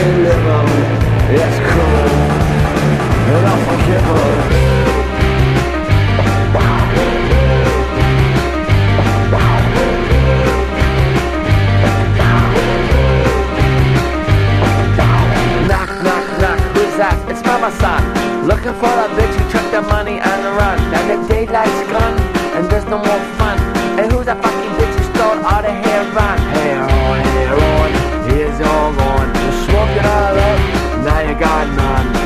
live on. It's cruel and unforgivable. Knock, knock, knock, who's that? It's Mama San, looking for a big